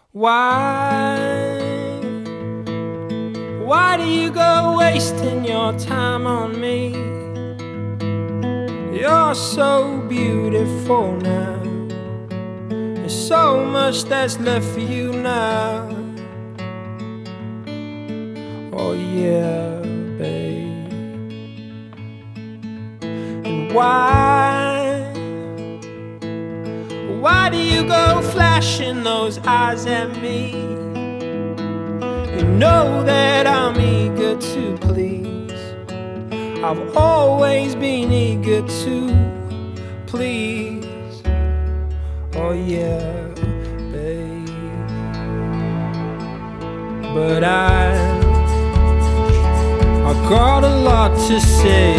Why? Why do you go wasting your time on me? You're so beautiful now. There's so much that's left for you now. Oh yeah, babe. And why do you go flashing those eyes at me? You know that I'm eager to please. I've always been eager to please. Oh yeah, babe. But I got a lot to say,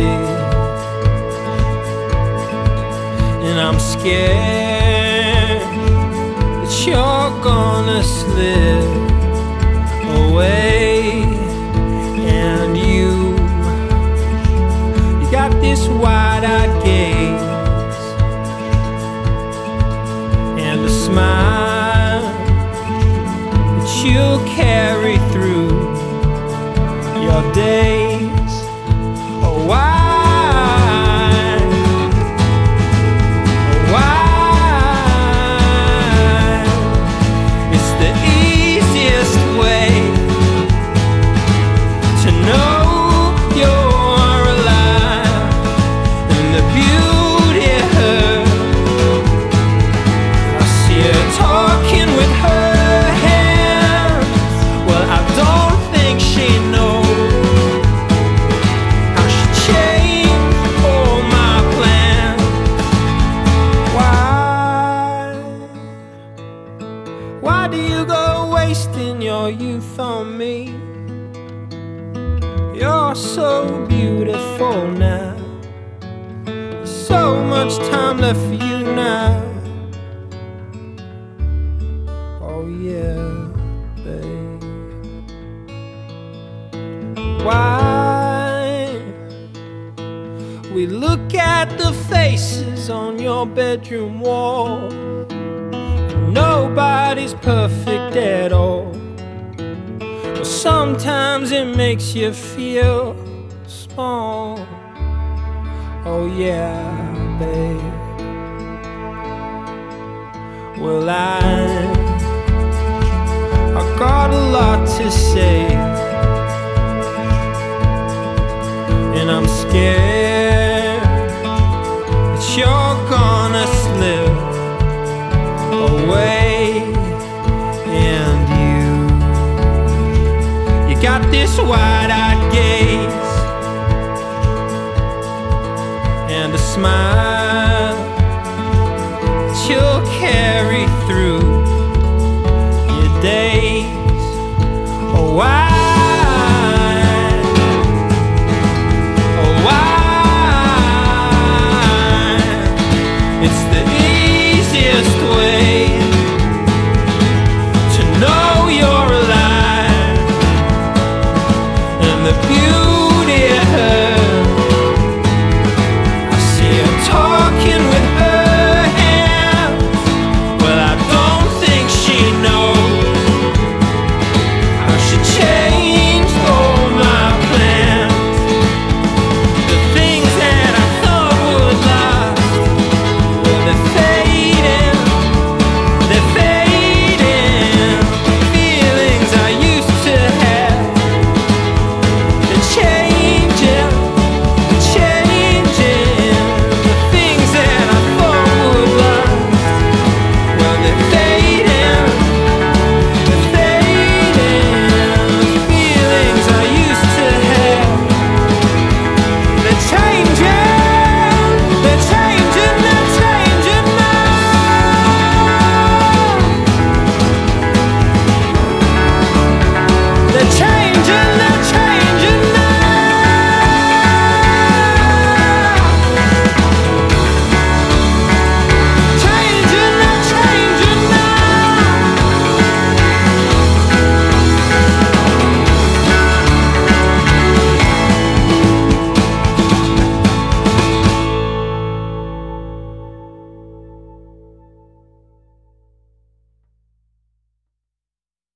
and I'm scared that you're gonna slip away. And you got this wide-eyed gaze and a smile that you'll carry through your days. Oh, why? It's the easiest way to know you're alive, and the beauty hurts. I see her talking with her hands. Well, I don't think she knows how she changed all my plans. Why do you go wasting your youth on me? You're so beautiful now. There's so much time left for you now. Oh yeah, babe. Why? We look at the faces on your bedroom wall. Nobody's perfect at all. But sometimes it makes you feel small. Oh yeah, babe. Well, I got a lot to say, and I'm scared that you're gonna slip away. And you got this wide-eyed gaze and a smile